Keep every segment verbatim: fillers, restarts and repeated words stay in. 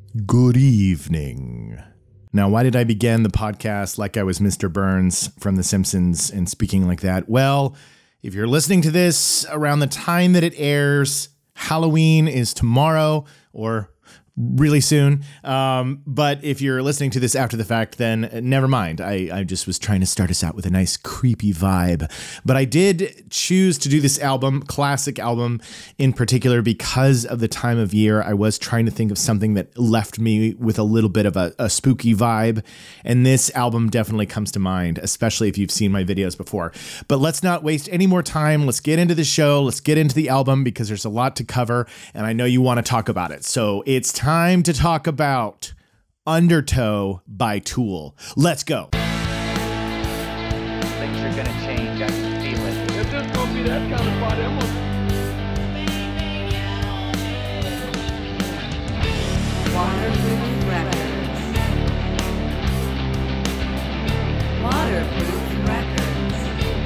Good evening. Now, why did I begin the podcast like I was Mister Burns from The Simpsons and speaking like that? Well, if you're listening to this around the time that it airs, Halloween is tomorrow or really soon. Um, but if you're listening to this after the fact, then never mind. I, I just was trying to start us out with a nice creepy vibe. But I did choose to do this album, classic album in particular, because of the time of year. I was trying to think of something that left me with a little bit of a, a spooky vibe. And this album definitely comes to mind, especially if you've seen my videos before. But let's not waste any more time. Let's get into the show. Let's get into the album because there's a lot to cover. And I know you want to talk about it. So it's time. Time to talk about Undertow by Tool. Let's go. Things are gonna change. I can feel it. If this gonna be that kind of party, I'm gonna... Waterproof Records. Waterproof Records.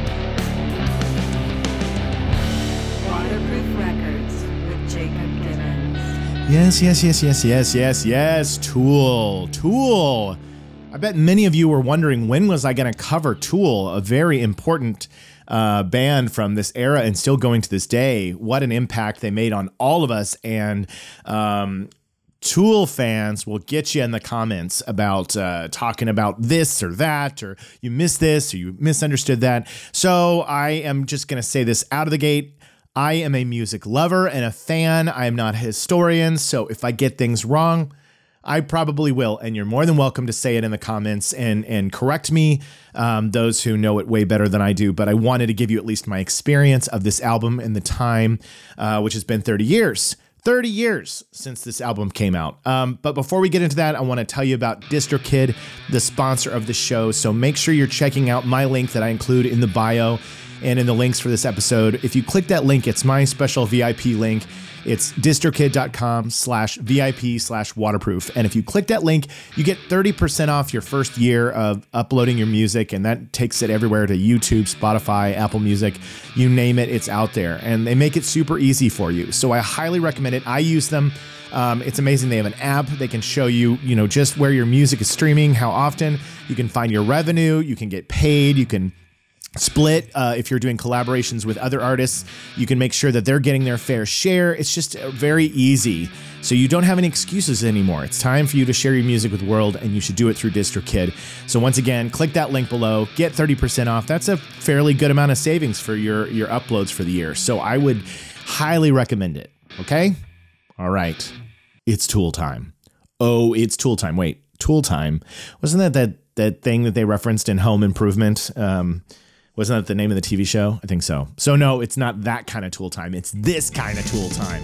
Waterproof Records with Jacob Gibbons. Yes, yes, yes, yes, yes, yes, yes. Tool. Tool. I bet many of you were wondering, when was I going to cover Tool, a very important uh, band from this era and still going to this day. What an impact they made on all of us. And um, Tool fans will get you in the comments about uh, talking about this or that, or you missed this or you misunderstood that. So I am just going to say this out of the gate. I am a music lover and a fan. I am not a historian, so if I get things wrong, I probably will, and you're more than welcome to say it in the comments and and correct me, um, those who know it way better than I do, but I wanted to give you at least my experience of this album and the time, uh, which has been thirty years. thirty years since this album came out. Um, but before we get into that, I want to tell you about DistroKid, the sponsor of the show, so make sure you're checking out my link that I include in the bio and in the links for this episode. If you click that link, it's my special V I P link. It's distrokid.com slash VIP slash waterproof. And if you click that link, you get thirty percent off your first year of uploading your music. And that takes it everywhere to YouTube, Spotify, Apple Music, you name it, it's out there. And they make it super easy for you. So I highly recommend it. I use them. Um, it's amazing. They have an app. They can show you, you know, just where your music is streaming, how often. You can find your revenue. You can get paid. You can split uh, if you're doing collaborations with other artists. You can make sure that they're getting their fair share. It's just very easy, so you don't have any excuses anymore. It's time for you to share your music with the world, and you should do it through DistroKid. So once again, click that link below, get thirty percent off. That's a fairly good amount of savings for your your uploads for the year, so I would highly recommend it. Okay, all right, it's Tool time. Oh, it's Tool time. Wait, Tool time, wasn't that that that thing that they referenced in Home Improvement? um Wasn't that the name of the T V show? I think so. So no, it's not that kind of Tool time. It's this kind of Tool time.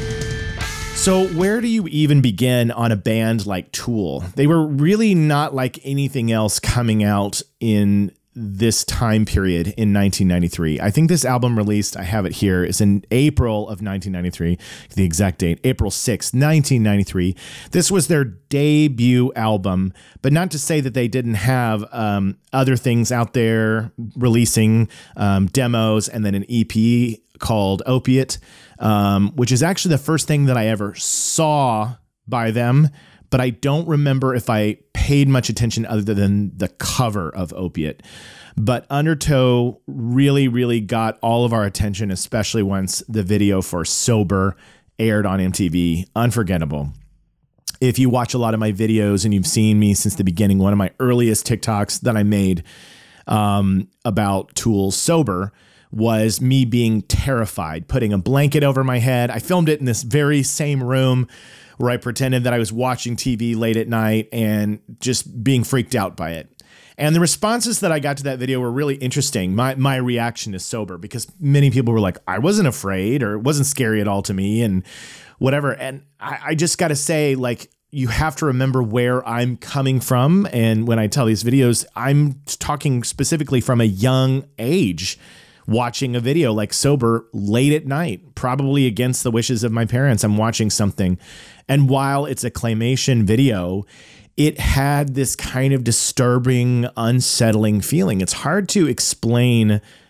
So where do you even begin on a band like Tool? They were really not like anything else coming out in this time period in nineteen ninety-three. I think this album released, I have it here, is in April of nineteen ninety-three. The exact date, April sixth, nineteen ninety-three. This was their debut album, but not to say that they didn't have um, other things out there releasing um, demos and then an E P called Opiate, um, which is actually the first thing that I ever saw by them. But I don't remember if I paid much attention other than the cover of Opiate. But Undertow really, really got all of our attention, especially once the video for Sober aired on M T V. Unforgettable. If you watch a lot of my videos and you've seen me since the beginning, one of my earliest TikToks that I made um, about Tool Sober was me being terrified, putting a blanket over my head. I filmed it in this very same room where I pretended that I was watching T V late at night and just being freaked out by it. And the responses that I got to that video were really interesting. My my reaction to Sober, because many people were like, I wasn't afraid, or it wasn't scary at all to me, and whatever. And I, I just got to say, like, you have to remember where I'm coming from. And when I tell these videos, I'm talking specifically from a young age, watching a video like Sober late at night, probably against the wishes of my parents. I'm watching something. And while it's a claymation video, it had this kind of disturbing, unsettling feeling. It's hard to explain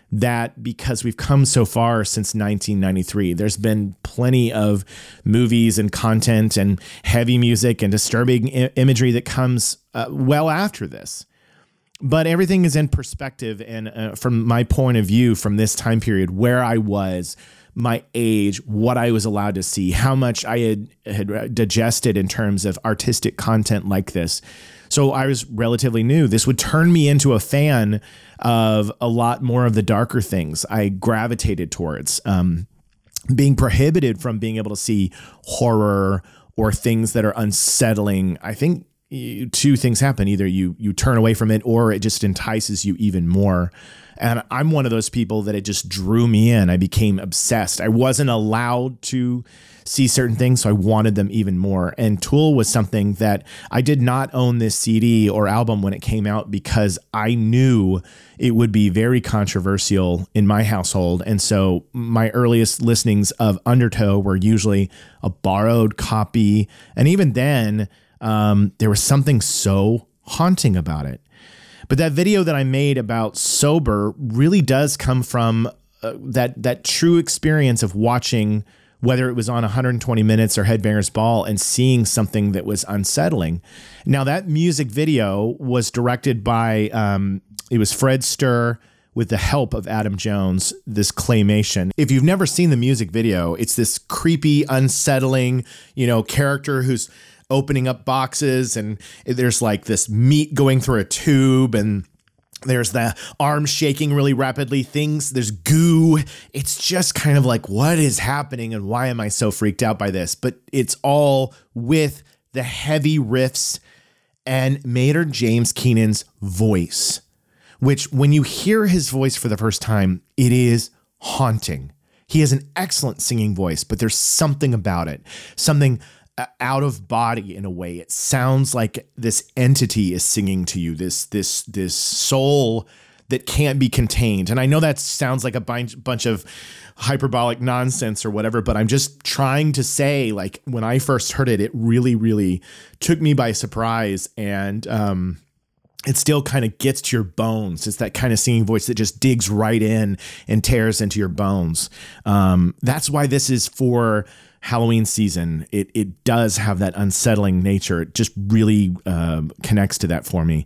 that because we've come so far since nineteen ninety-three, there's been plenty of movies and content and heavy music and disturbing I- imagery that comes uh, well after this. But everything is in perspective. And uh, from my point of view, from this time period, where I was, my age, what I was allowed to see, how much I had, had digested in terms of artistic content like this. So I was relatively new. This would turn me into a fan of a lot more of the darker things I gravitated towards, um, being prohibited from being able to see horror or things that are unsettling. I think you, two things happen. Either you you turn away from it or it just entices you even more. And I'm one of those people that it just drew me in. I became obsessed. I wasn't allowed to see certain things, so I wanted them even more. And Tool was something that I did not own this C D or album when it came out because I knew it would be very controversial in my household. And so my earliest listenings of Undertow were usually a borrowed copy. And even then, um, there was something so haunting about it. But that video that I made about Sober really does come from uh, that that true experience of watching, whether it was on one hundred twenty minutes or Headbangers Ball, and seeing something that was unsettling. Now, that music video was directed by, um, it was Fred Sturr with the help of Adam Jones, this claymation. If you've never seen the music video, it's this creepy, unsettling, you know, character who's opening up boxes, and there's like this meat going through a tube, and there's the arm shaking really rapidly, things, there's goo. It's just kind of like, what is happening and why am I so freaked out by this? But it's all with the heavy riffs and Maynard James Keenan's voice, which when you hear his voice for the first time, it is haunting. He has an excellent singing voice, but there's something about it, something out of body in a way. It sounds like this entity is singing to you, this this this soul that can't be contained. And I know that sounds like a bunch of hyperbolic nonsense or whatever, but I'm just trying to say, like, when I first heard it, it really, really took me by surprise. And um, it still kind of gets to your bones. It's that kind of singing voice that just digs right in and tears into your bones. Um, that's why this is for Halloween season. It it does have that unsettling nature. It just really uh, connects to that for me.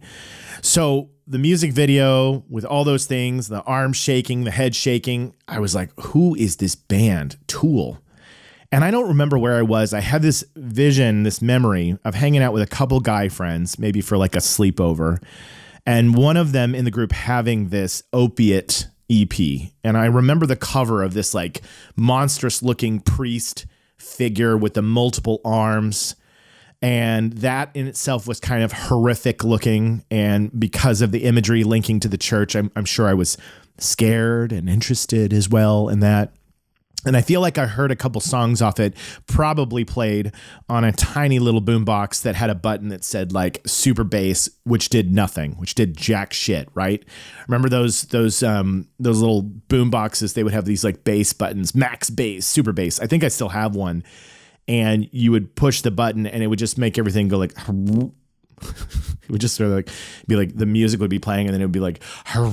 So the music video with all those things, the arm shaking, the head shaking, I was like, who is this band? Tool. And I don't remember where I was. I had this vision, this memory of hanging out with a couple guy friends, maybe for like a sleepover, and one of them in the group having this opiate E P. And I remember the cover of this like monstrous looking priest figure with the multiple arms, and that in itself was kind of horrific looking. And because of the imagery linking to the church, I'm, I'm sure I was scared and interested as well in that. And I feel like I heard a couple songs off it, probably played on a tiny little boombox that had a button that said like super bass, which did nothing, which did jack shit, right? Remember those those um, those little boomboxes? They would have these like bass buttons, max bass, super bass. I think I still have one. And you would push the button and it would just make everything go like, it would just sort of like be like the music would be playing and then it would be like,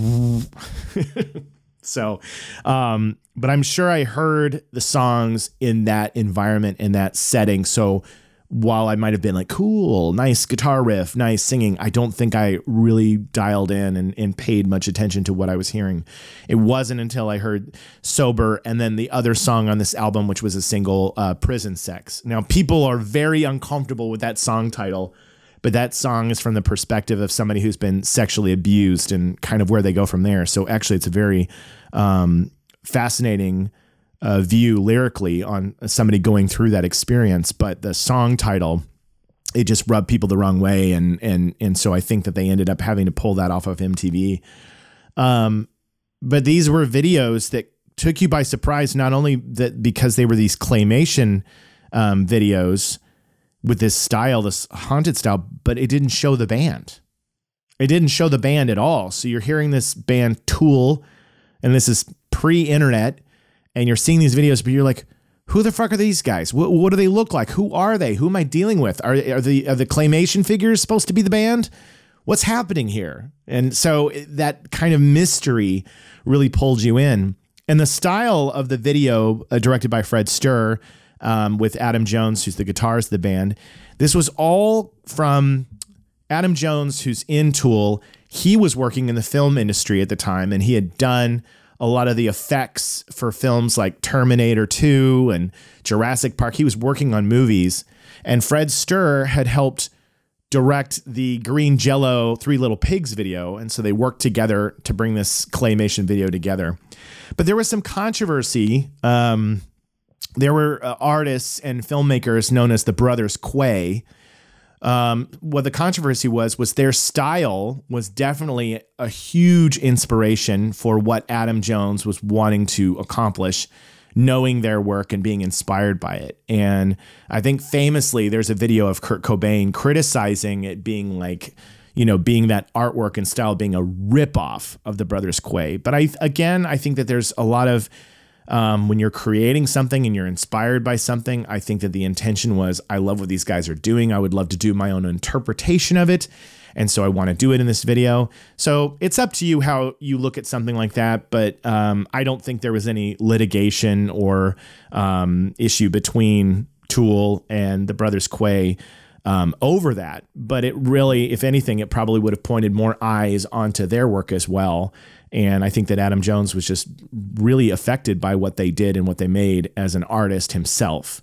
so, um, but I'm sure I heard the songs in that environment, in that setting. So while I might have been like, cool, nice guitar riff, nice singing, I don't think I really dialed in and, and paid much attention to what I was hearing. It wasn't until I heard Sober and then the other song on this album, which was a single, uh, Prison Sex. Now, people are very uncomfortable with that song title, but that song is from the perspective of somebody who's been sexually abused and kind of where they go from there. So actually, it's a very um, fascinating uh, view lyrically on somebody going through that experience. But the song title, it just rubbed people the wrong way. And and and so I think that they ended up having to pull that off of M T V. Um, but these were videos that took you by surprise, not only that because they were these claymation um, videos with this style, this haunted style, but it didn't show the band. It didn't show the band at all. So you're hearing this band Tool, and this is pre-internet, and you're seeing these videos, but you're like, who the fuck are these guys? What, what do they look like? Who are they? Who am I dealing with? Are, are the are the claymation figures supposed to be the band? what's happening here? And so that kind of mystery really pulled you in. And the style of the video, uh, directed by Fred Sturr, um, with Adam Jones, who's the guitarist of the band, this was all from Adam Jones, who's in Tool. He was working in the film industry at the time, and he had done a lot of the effects for films like Terminator two and Jurassic Park. He was working on movies, and Fred Sturr had helped direct the Green Jello Three Little Pigs video. And so they worked together to bring this claymation video together. But there was some controversy. Um, there were uh, artists and filmmakers known as the Brothers Quay. Um, what the controversy was, was their style was definitely a huge inspiration for what Adam Jones was wanting to accomplish, knowing their work and being inspired by it. And I think famously there's a video of Kurt Cobain criticizing it being like, you know, being that artwork and style being a ripoff of the Brothers Quay. But I, again, I think that there's a lot of, Um, when you're creating something and you're inspired by something, I think that the intention was, I love what these guys are doing. I would love to do my own interpretation of it. And so I want to do it in this video. So it's up to you how you look at something like that. But um, I don't think there was any litigation or um, issue between Tool and the Brothers Quay um, over that. But it really, if anything, it probably would have pointed more eyes onto their work as well. And I think that Adam Jones was just really affected by what they did and what they made as an artist himself.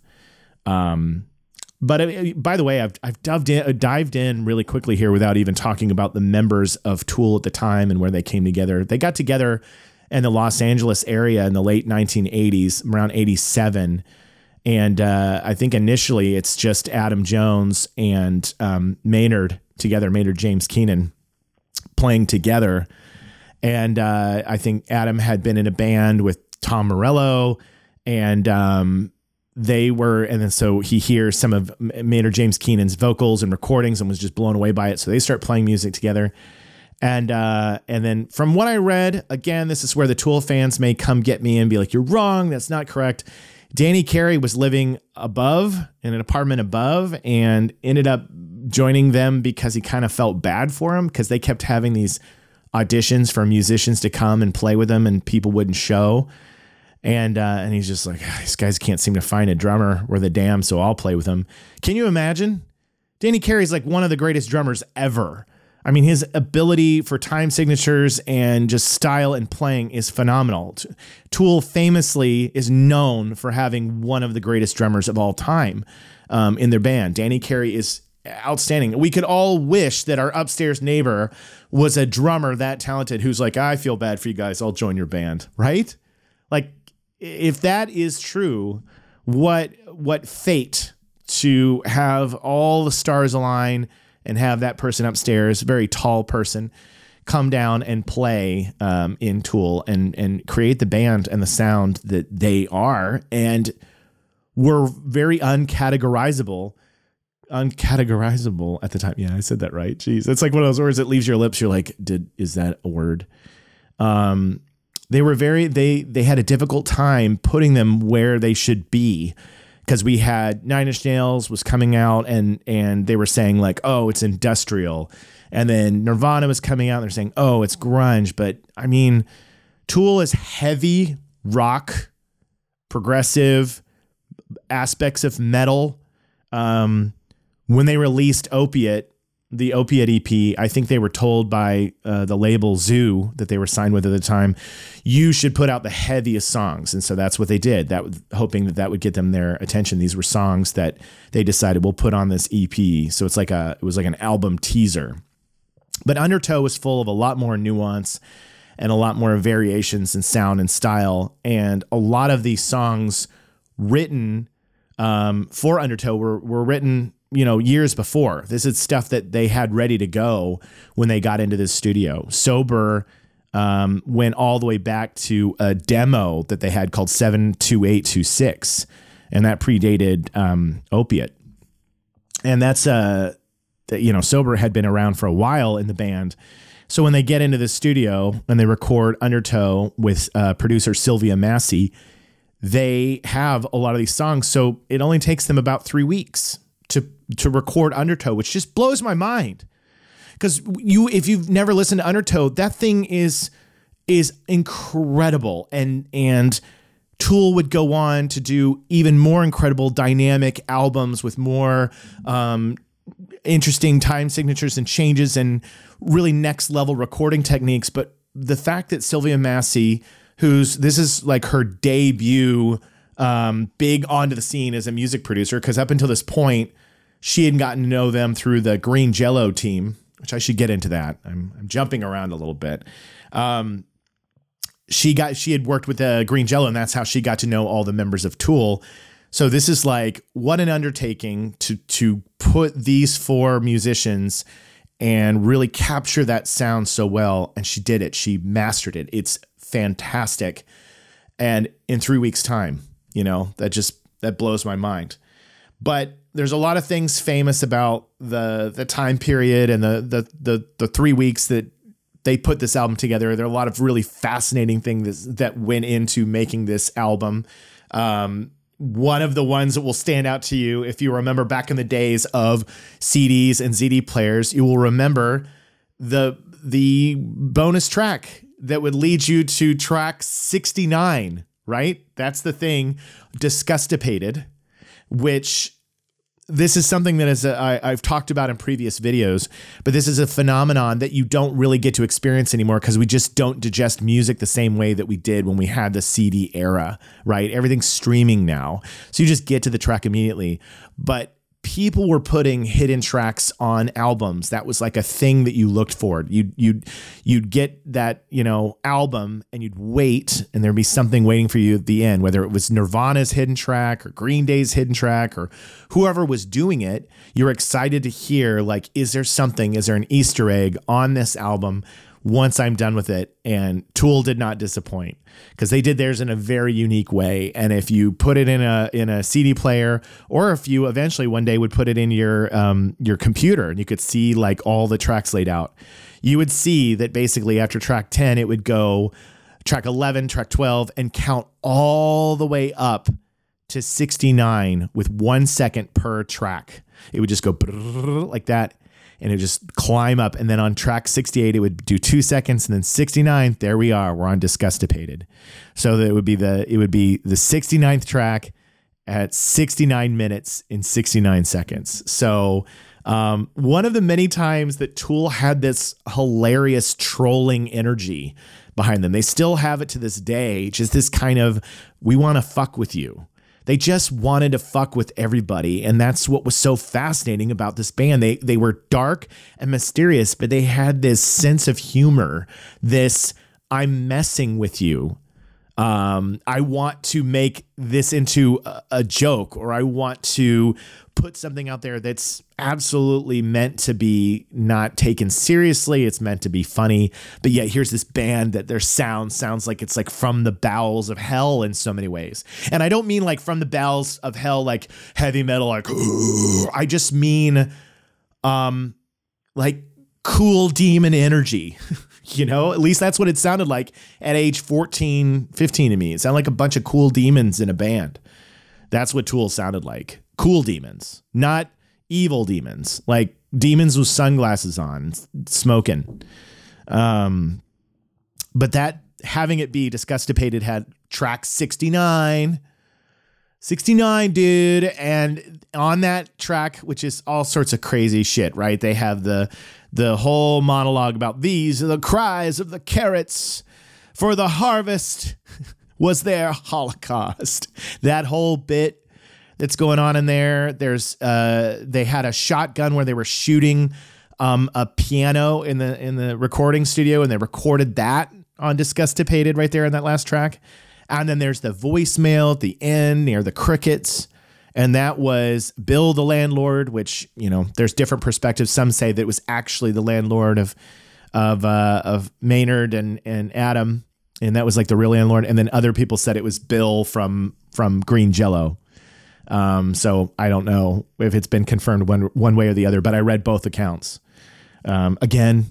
Um, but uh, by the way, I've, I've dived in, dived in really quickly here without even talking about the members of Tool at the time and where they came together. They got together in the Los Angeles area in the late nineteen eighties, around eighty-seven. And uh, I think initially it's just Adam Jones and um, Maynard together, Maynard James Keenan playing together. And uh, I think Adam had been in a band with Tom Morello, and um, they were, and then so he hears some of Maynard James Keenan's vocals and recordings and was just blown away by it. So they start playing music together. And uh, and then from what I read, again, this is where the Tool fans may come get me and be like, you're wrong, that's not correct. Danny Carey was living above, in an apartment above, and ended up joining them because he kind of felt bad for him because they kept having these auditions for musicians to come and play with them, and people wouldn't show. And uh, and he's just like, these guys can't seem to find a drummer worth a damn, so I'll play with them. Can you imagine? Danny Carey's like one of the greatest drummers ever. I mean, his ability for time signatures and just style and playing is phenomenal. Tool famously is known for having one of the greatest drummers of all time um, in their band. Danny Carey is outstanding. We could all wish that our upstairs neighbor was a drummer that talented who's like, I feel bad for you guys, I'll join your band, right? Like, if that is true, what what fate to have all the stars align and have that person upstairs, very tall person, come down and play um, in Tool and and create the band and the sound that they are, and were very uncategorizable. Uncategorizable at the time. Yeah, I said that right. Jeez, it's like one of those words that leaves your lips. You're like, did is that a word? Um, they were very. They they had a difficult time putting them where they should be, because we had Nine Inch Nails was coming out, and and they were saying like, oh, it's industrial, and then Nirvana was coming out, and they're saying, oh, it's grunge. But I mean, Tool is heavy rock, progressive aspects of metal. Um, When they released Opiate, the Opiate E P, I think they were told by uh, the label Zoo that they were signed with at the time, you should put out the heaviest songs. And so that's what they did, that hoping that that would get them their attention. These were songs that they decided we'll put on this E P. So it's like a, it was like an album teaser. But Undertow was full of a lot more nuance and a lot more variations in sound and style. And a lot of these songs written um, for Undertow were, were written, you know, years before. This is stuff that they had ready to go when they got into this studio. Sober um, went all the way back to a demo that they had called seven two eight two six, and that predated um, Opiate. And that's, uh, you know, Sober had been around for a while in the band. So when they get into the studio and they record Undertow with uh, producer Sylvia Massey, they have a lot of these songs. So it only takes them about three weeks to to record Undertow, which just blows my mind. because you, if you've never listened to Undertow, that thing is is incredible, and and Tool would go on to do even more incredible dynamic albums with more um, interesting time signatures and changes and really next level recording techniques. But the fact that Sylvia Massey, who's this is like her debut um, big onto the scene as a music producer, because up until this point, she had gotten to know them through the Green Jello team, which I should get into that. I'm, I'm jumping around a little bit. Um, she got she had worked with uh, Green Jello, and that's how she got to know all the members of Tool. So this is like, what an undertaking to to put these four musicians and really capture that sound so well. And she did it. She mastered it. It's fantastic. And in three weeks' time, you know, that just that blows my mind. But there's a lot of things famous about the the time period and the the the the three weeks that they put this album together. There are a lot of really fascinating things that went into making this album. Um, one of the ones that will stand out to you, if you remember back in the days of C Ds and Z D players, you will remember the the bonus track that would lead you to track sixty-nine, right? That's the thing, Disgustipated, which this is something that is a, I, I've talked about in previous videos, but this is a phenomenon that you don't really get to experience anymore because we just don't digest music the same way that we did when we had the C D era, right? Everything's streaming now. So you just get to the track immediately. But people were putting hidden tracks on albums. That was like a thing that you looked for. You'd, you'd, you'd get that, you know, album and you'd wait and there'd be something waiting for you at the end, whether it was Nirvana's hidden track or Green Day's hidden track or whoever was doing it. You're excited to hear, like, is there something, is there an Easter egg on this album once I'm done with it? And Tool did not disappoint because they did theirs in a very unique way. And if you put it in a in a C D player, or if you eventually one day would put it in your um, your computer and you could see like all the tracks laid out, you would see that basically after track ten, it would go track eleven, track twelve, and count all the way up to sixty-nine with one second per track. It would just go like that. And it would just climb up. And then on track sixty-eight, it would do two seconds. And then sixty-nine, there we are. We're on Disgustipated. So that it would be the it would be the sixty-ninth track at sixty-nine minutes in sixty-nine seconds. So um, one of the many times that Tool had this hilarious trolling energy behind them. They still have it to this day. Just this kind of, we want to fuck with you. They just wanted to fuck with everybody. And that's what was so fascinating about this band. They they were dark and mysterious, but they had this sense of humor, this I'm messing with you. Um, I want to make this into a, a joke, or I want to put something out there that's absolutely meant to be not taken seriously. It's meant to be funny. But yet here's this band that their sound sounds like it's like from the bowels of hell in so many ways. And I don't mean like from the bowels of hell, like heavy metal, like, I just mean um, like cool demon energy. You know, at least that's what it sounded like at age fourteen, fifteen to me. It sounded like a bunch of cool demons in a band. That's what Tool sounded like. Cool demons, not evil demons, like demons with sunglasses on, smoking. Um, but that having it be Disgustipated had track sixty-nine. sixty-nine, dude. And on that track, which is all sorts of crazy shit, right? They have the the whole monologue about these are the cries of the carrots for the harvest was their holocaust. That whole bit that's going on in there. There's uh, they had a shotgun where they were shooting um, a piano in the in the recording studio, and they recorded that on Disgustipated right there in that last track. And then there's the voicemail at the end near the crickets. And that was Bill the landlord, which, you know, there's different perspectives. Some say that it was actually the landlord of of uh, of Maynard and, and Adam. And that was like the real landlord. And then other people said it was Bill from from Green Jello. Um, so I don't know if it's been confirmed one, one way or the other, but I read both accounts. Um, again,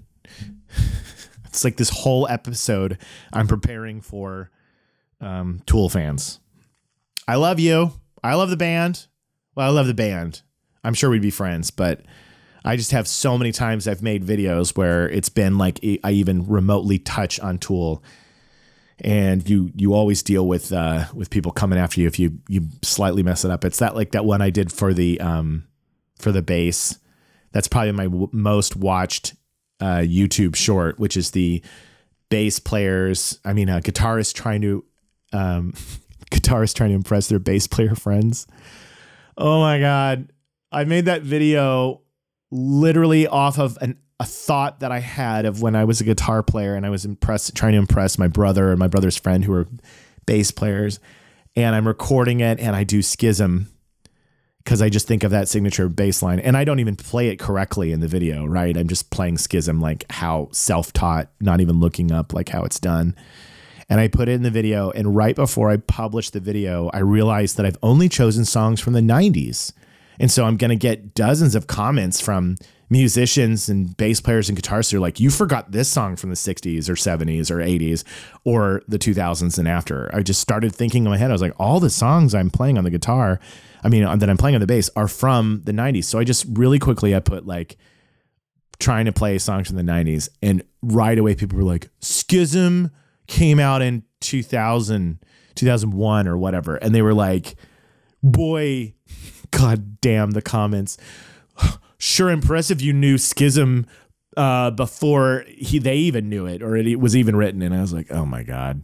it's like this whole episode I'm preparing for um, Tool fans. I love you. I love the band. Well, I love the band. I'm sure we'd be friends, but I just have so many times I've made videos where it's been like I even remotely touch on Tool, and you you always deal with uh, with people coming after you if you you slightly mess it up. It's that like that one I did for the um for the bass. That's probably my w- most watched uh, YouTube short, which is the bass players. I mean, a guitarist trying to um, guitarists trying to impress their bass player friends. Oh my god, I made that video literally off of an, a thought that I had of when I was a guitar player and I was impressed, trying to impress my brother and my brother's friend who were bass players. And I'm recording it and I do Schism because I just think of that signature bass line. And I don't even play it correctly in the video, right? I'm just playing Schism like how self-taught, not even looking up like how it's done. And I put it in the video. And right before I published the video, I realized that I've only chosen songs from the nineties. And so I'm going to get dozens of comments from musicians and bass players and guitarists who are like, you forgot this song from the sixties or seventies or eighties or the two thousands and after. I just started thinking in my head, I was like, all the songs I'm playing on the guitar, I mean, that I'm playing on the bass are from the nineties. So I just really quickly, I put like trying to play songs from the nineties. And right away, people were like, Schism came out in two thousand, two thousand one or whatever. And they were like, boy, god damn the comments. Sure impressive you knew Schism uh, before he they even knew it or it was even written. And I was like, oh my God.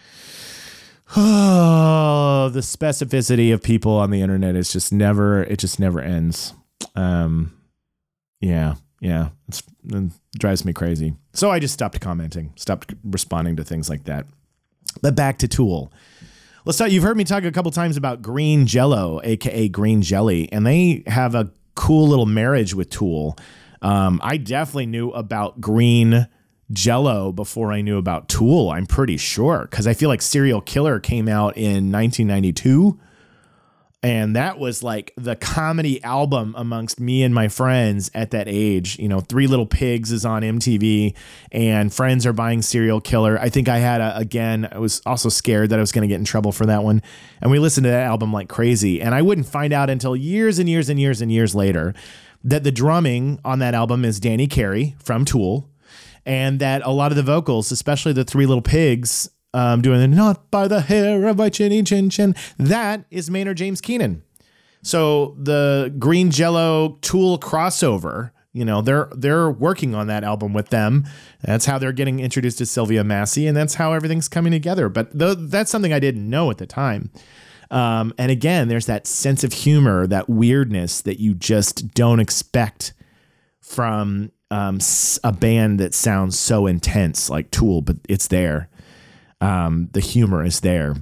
Oh, the specificity of people on the internet is just never, it just never ends. Um, yeah, yeah, it's, it drives me crazy. So I just stopped commenting, stopped responding to things like that. But back to Tool. Let's talk. You've heard me talk a couple times about Green Jello, aka Green Jelly, and they have a cool little marriage with Tool. Um, I definitely knew about Green Jello before I knew about Tool. I'm pretty sure because I feel like Serial Killer came out in nineteen ninety-two. And that was like the comedy album amongst me and my friends at that age. You know, Three Little Pigs is on M T V and friends are buying Serial Killer. I think I had a, again, I was also scared that I was going to get in trouble for that one. And we listened to that album like crazy. And I wouldn't find out until years and years and years and years later that the drumming on that album is Danny Carey from Tool. And that a lot of the vocals, especially the Three Little Pigs, Um, doing the not by the hair of my chinny chin chin. That is Maynard James Keenan. So the Green Jello Tool crossover, you know, they're they're working on that album with them. That's how they're getting introduced to Sylvia Massey, and that's how everything's coming together. But th- that's something I didn't know at the time. Um, and again, there's that sense of humor, that weirdness that you just don't expect from um, a band that sounds so intense like Tool, but it's there. Um, the humor is there,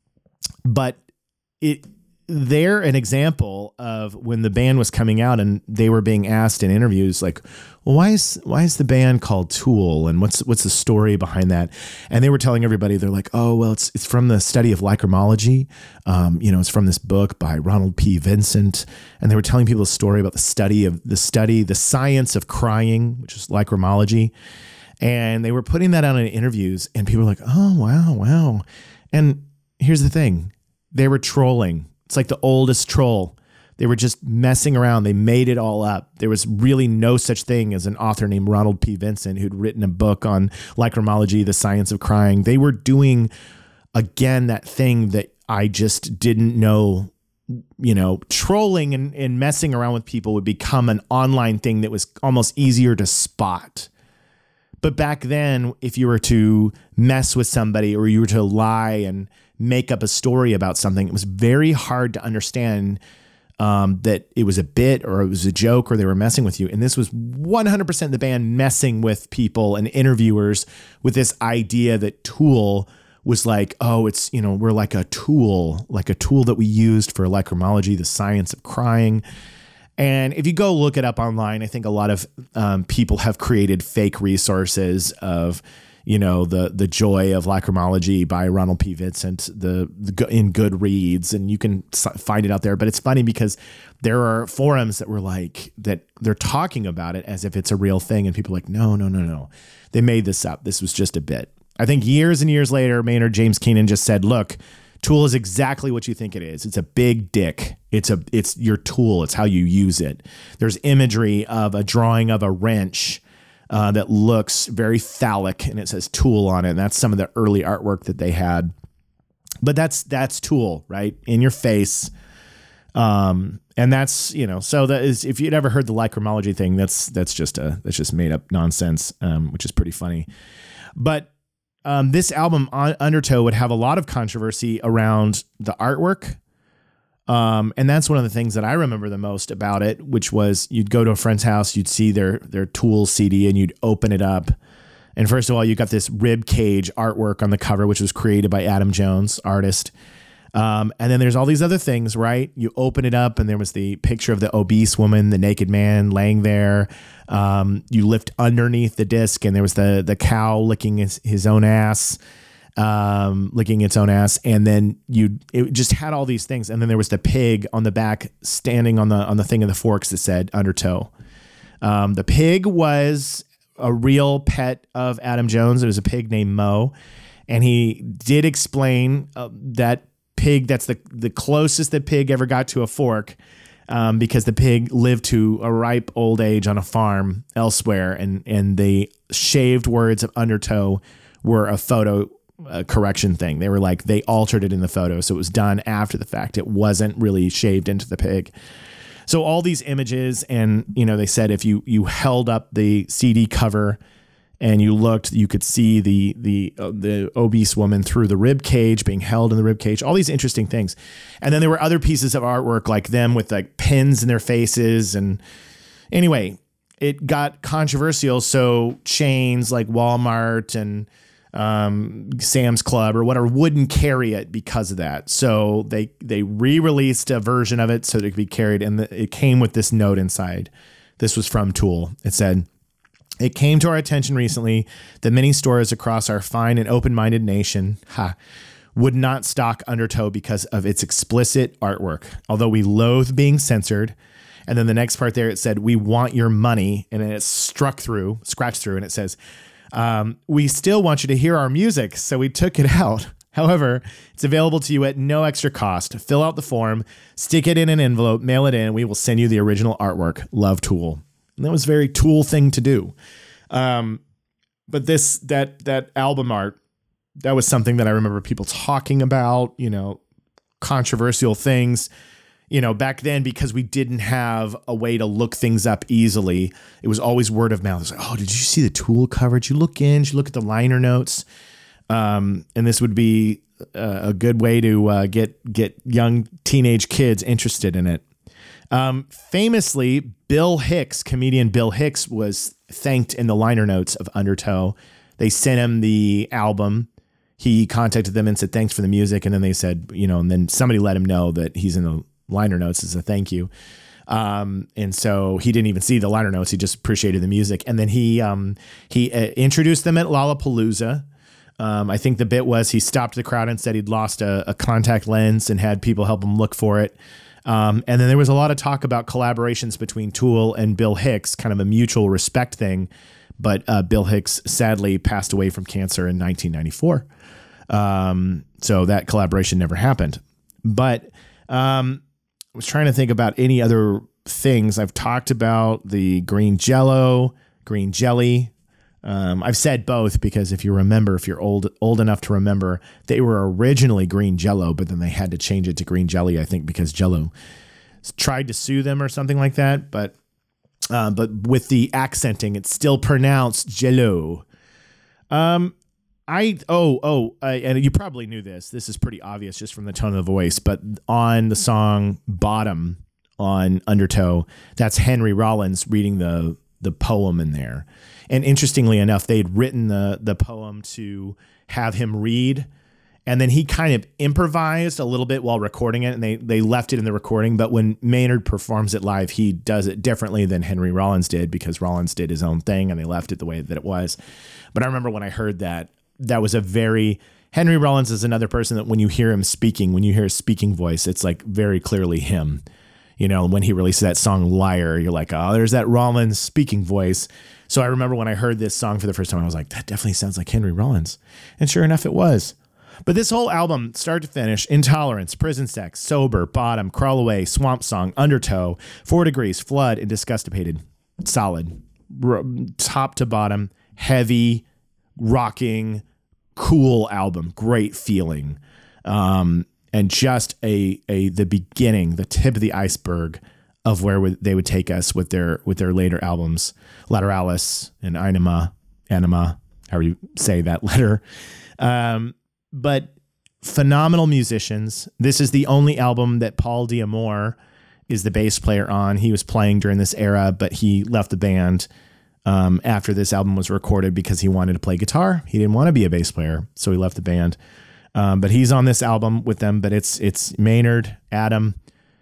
but it they're an example of when the band was coming out and they were being asked in interviews like, well, why is why is the band called Tool and what's what's the story behind that? And they were telling everybody, they're like, oh well, it's it's from the study of lychromology. Um, you know, it's from this book by Ronald P. Vincent, and they were telling people a story about the study of the study, the science of crying, which is lychromology. And they were putting that out in interviews and people were like, oh, wow, wow. And here's the thing. They were trolling. It's like the oldest troll. They were just messing around. They made it all up. There was really no such thing as an author named Ronald P. Vincent who'd written a book on lychromology, the science of crying. They were doing, again, that thing that I just didn't know. You know, trolling and, and messing around with people would become an online thing that was almost easier to spot. But back then, if you were to mess with somebody or you were to lie and make up a story about something, it was very hard to understand um, that it was a bit or it was a joke or they were messing with you. And this was one hundred percent the band messing with people and interviewers with this idea that Tool was like, oh, it's, you know, we're like a tool, like a tool that we used for lychromology, the science of crying. And if you go look it up online, I think a lot of um, people have created fake resources of, you know, the the joy of lychromology by Ronald P. Vincent, the, the in Goodreads, and you can find it out there. But it's funny because there are forums that were like that they're talking about it as if it's a real thing, and people are like, no, no, no, no, they made this up. This was just a bit. I think years and years later, Maynard James Keenan just said, look, Tool is exactly what you think it is. It's a big dick. It's a it's your tool. It's how you use it. There's imagery of a drawing of a wrench uh, that looks very phallic, and it says Tool on it. And that's some of the early artwork that they had. But that's that's Tool, right? In your face. Um, and that's, you know, so that is, if you'd ever heard the Lychromology thing, that's that's just a that's just made up nonsense, um, which is pretty funny. But Um, this album, Undertow, would have a lot of controversy around the artwork. Um, and that's one of the things that I remember the most about it, which was you'd go to a friend's house, you'd see their their Tool C D, and you'd open it up. And first of all, you got this rib cage artwork on the cover, which was created by Adam Jones, artist. Um, and then there's all these other things, right? You open it up and there was the picture of the obese woman, the naked man laying there. Um, you lift underneath the disc and there was the the cow licking his, his own ass, um, licking its own ass. And then you it just had all these things. And then there was the pig on the back standing on the on the thing of the forks that said Undertow. Um, the pig was a real pet of Adam Jones. It was a pig named Mo. And he did explain uh, that pig, that's the, the closest that pig ever got to a fork, um, because the pig lived to a ripe old age on a farm elsewhere. And, and the shaved words of Undertow were a photo uh, correction thing. They were like, they altered it in the photo. So it was done after the fact. It wasn't really shaved into the pig. So all these images, and, you know, they said if you, you held up the C D cover and you looked, you could see the the uh, the obese woman through the rib cage, being held in the rib cage, all these interesting things. And then there were other pieces of artwork like them with like pins in their faces. And anyway, it got controversial. So chains like Walmart and um, Sam's Club or whatever wouldn't carry it because of that. So they they re-released a version of it so that it could be carried. And the, it came with this note inside. This was from Tool. It said, "It came to our attention recently that many stores across our fine and open-minded nation ha, would not stock Undertow because of its explicit artwork, although we loathe being censored." And then the next part there, it said, "We want your money." And then it struck through, scratched through, and it says, um, "We still want you to hear our music, so we took it out. However, it's available to you at no extra cost. Fill out the form, stick it in an envelope, mail it in, and we will send you the original artwork. Love, Tool." And that was a very Tool thing to do. Um, but this, that, that album art, that was something that I remember people talking about, you know, controversial things, you know, back then, because we didn't have a way to look things up easily. It was always word of mouth. It was like, "Oh, did you see the Tool cover? Did you look in? Did you look at the liner notes?" Um, and this would be a, a good way to uh, get, get young teenage kids interested in it. Um, famously, Bill Hicks, comedian Bill Hicks, was thanked in the liner notes of Undertow. They sent him the album. He contacted them and said, "Thanks for the music." And then they said, you know, and then somebody let him know that he's in the liner notes as a thank you. Um, and so he didn't even see the liner notes. He just appreciated the music. And then he, um, he uh, introduced them at Lollapalooza. Um, I think the bit was he stopped the crowd and said he'd lost a, a contact lens and had people help him look for it. Um, and then there was a lot of talk about collaborations between Tool and Bill Hicks, kind of a mutual respect thing. But uh, Bill Hicks sadly passed away from cancer in nineteen ninety-four. Um, so that collaboration never happened. But um, I was trying to think about any other things. I've talked about the green jello, green jelly. Um, I've said both because if you remember, if you're old old enough to remember, they were originally green jello, but then they had to change it to green jelly, I think, because Jello tried to sue them or something like that. But uh, but with the accenting, it's still pronounced Jello. Um, I oh oh, uh, and you probably knew this. This is pretty obvious just from the tone of the voice. But on the song "Bottom" on Undertow, that's Henry Rollins reading the the poem in there. And interestingly enough, they'd written the the poem to have him read, and then he kind of improvised a little bit while recording it, and they they left it in the recording. But when Maynard performs it live, he does it differently than Henry Rollins did, because Rollins did his own thing, and they left it the way that it was. But I remember when I heard that, that was a very... Henry Rollins is another person that when you hear him speaking, when you hear his speaking voice, it's like very clearly him. You know, when he released that song Liar, you're like, oh, there's that Rollins speaking voice. So I remember when I heard this song for the first time, I was like, that definitely sounds like Henry Rollins. And sure enough, it was. But this whole album, start to finish, Intolerance, Prison Sex, Sober, Bottom, Crawl Away, Swamp Song, Undertow, Four Degrees, Flood, and Disgustipated. Solid. R- top to bottom, heavy, rocking, cool album. Great feeling. Um, and just a a the beginning, the tip of the iceberg of where would, they would take us with their with their later albums, Lateralis and Anima, Anima, however you say that letter. Um, but phenomenal musicians. This is the only album that Paul D'Amour is the bass player on. He was playing during this era, but he left the band um, after this album was recorded because he wanted to play guitar. He didn't want to be a bass player, so he left the band. Um, but he's on this album with them. But it's it's Maynard, Adam,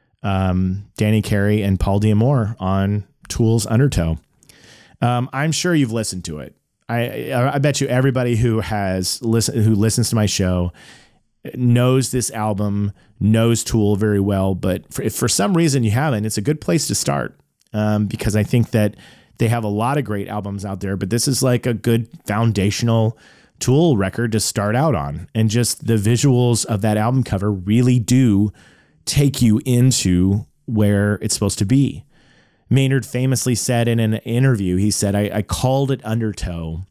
um, Danny Carey, and Paul D'Amour on Tool's Undertow. Um, I'm sure you've listened to it. I I bet you everybody who has listen who listens to my show knows this album, knows Tool very well. But for, if for some reason you haven't, it's a good place to start um, because I think that they have a lot of great albums out there. But this is like a good foundational Tool record to start out on. And just the visuals of that album cover really do take you into where it's supposed to be. Maynard famously said in an interview, he said, I, I called it Undertow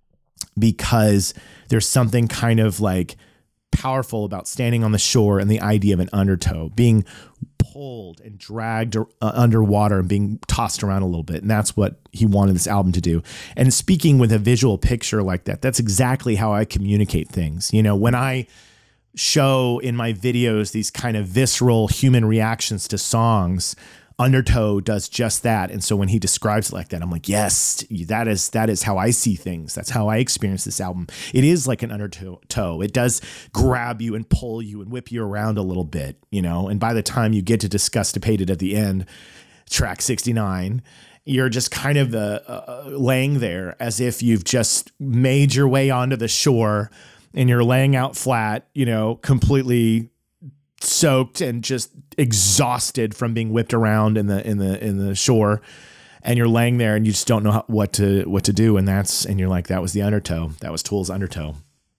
because there's something kind of like powerful about standing on the shore and the idea of an undertow, being pulled and dragged uh, underwater and being tossed around a little bit. And that's what he wanted this album to do. And speaking with a visual picture like that, that's exactly how I communicate things. You know, when I show in my videos these kind of visceral human reactions to songs, Undertow does just that. And so when he describes it like that, I'm like, yes, that is that is how I see things. That's how I experience this album. It is like an undertow. It does grab you and pull you and whip you around a little bit, you know. And by the time you get to Disgustipated at the end, track sixty-nine, you're just kind of uh, uh, laying there as if you've just made your way onto the shore and you're laying out flat, you know, completely soaked and just exhausted from being whipped around in the in the in the shore, and you're laying there and you just don't know how, what to what to do, and that's and you're like, that was the Undertow. That was Tool's Undertow.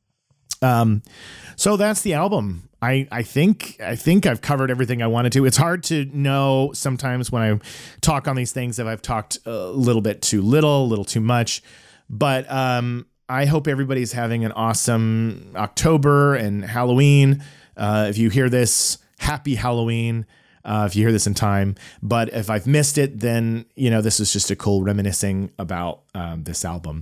Um, so that's the album. I I think I think I've covered everything I wanted to. It's hard to know sometimes when I talk on these things if I've talked a little bit too little, a little too much, but um, I hope everybody's having an awesome October and Halloween. Uh, if you hear this, happy Halloween, uh, if you hear this in time. But if I've missed it, then, you know, this is just a cool reminiscing about um, this album.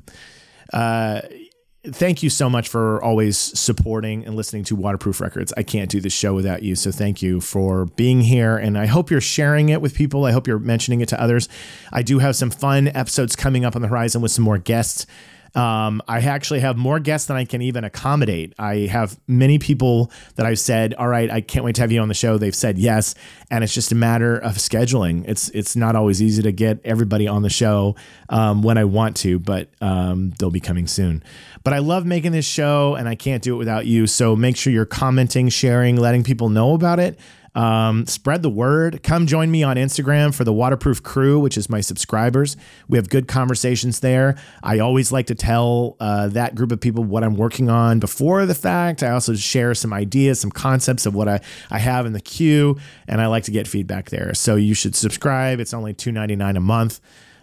Uh, thank you so much for always supporting and listening to Waterproof Records. I can't do this show without you. So thank you for being here. And I hope you're sharing it with people. I hope you're mentioning it to others. I do have some fun episodes coming up on the horizon with some more guests. Um, I actually have more guests than I can even accommodate. I have many people that I've said, all right, I can't wait to have you on the show. They've said yes. And it's just a matter of scheduling. It's, it's not always easy to get everybody on the show, um, when I want to, but, um, they'll be coming soon. But I love making this show and I can't do it without you. So make sure you're commenting, sharing, letting people know about it. Um, spread the word. Come join me on Instagram for the Waterproof Crew, which is my subscribers. We have good conversations there. I always like to tell uh, that group of people what I'm working on before the fact. I also share some ideas, some concepts of what I, I have in the queue, and I like to get feedback there. So you should subscribe. It's only two ninety-nine a month.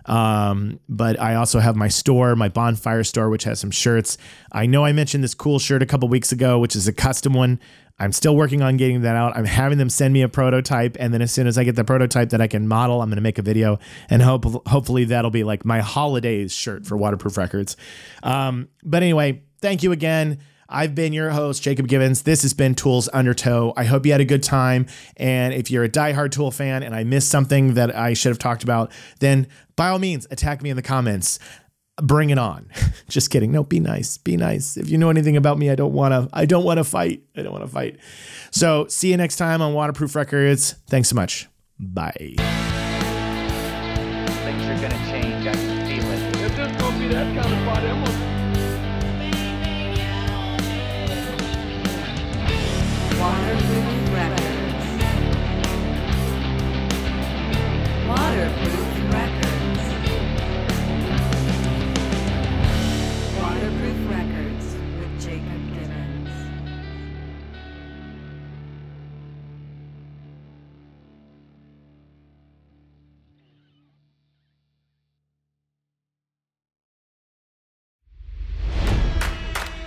Um, but I also have my store, my Bonfire store, which has some shirts. I know I mentioned this cool shirt a couple weeks ago, which is a custom one. I'm still working on getting that out. I'm having them send me a prototype. And then as soon as I get the prototype that I can model, I'm going to make a video and hope, hopefully that'll be like my holidays shirt for Waterproof Records. Um, but anyway, thank you again. I've been your host, Jacob Givens. This has been Tool's Undertow. I hope you had a good time. And if you're a diehard Tool fan and I missed something that I should have talked about, then by all means, attack me in the comments. Bring it on. Just kidding. No, be nice. Be nice. If you know anything about me, I don't want to, I don't want to fight. I don't want to fight. So see you next time on Waterproof Records. Thanks so much. Bye. Things are gonna change. I can feel it. If this gonna be that kind of party, I'm gonna Waterproof Records. Waterproof Records. Waterproof Records with Jacob Givens.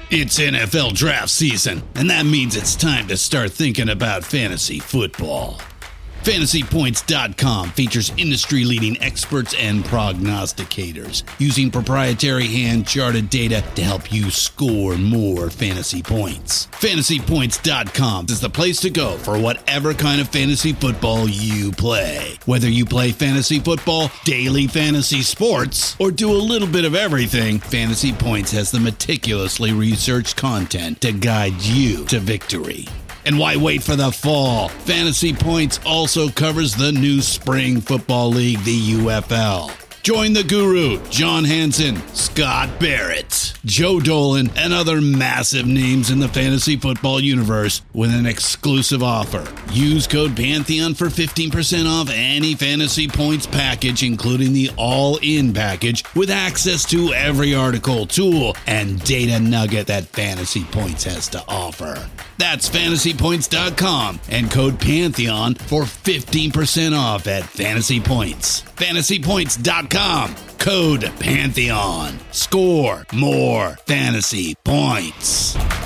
It's N F L draft season, and that means it's time to start thinking about fantasy football. Fantasy Points dot com features industry-leading experts and prognosticators using proprietary hand-charted data to help you score more fantasy points. Fantasy Points dot com is the place to go for whatever kind of fantasy football you play. Whether you play fantasy football, daily fantasy sports, or do a little bit of everything, Fantasy Points has the meticulously researched content to guide you to victory. And why wait for the fall? Fantasy Points also covers the new spring football league, the U F L. Join the guru, John Hansen, Scott Barrett, Joe Dolan, and other massive names in the fantasy football universe with an exclusive offer. Use code Pantheon for fifteen percent off any Fantasy Points package, including the all-in package, with access to every article, tool, and data nugget that Fantasy Points has to offer. That's Fantasy Points dot com and code Pantheon for fifteen percent off at Fantasy Points. Fantasy Points dot com, code Pantheon. Score more fantasy points.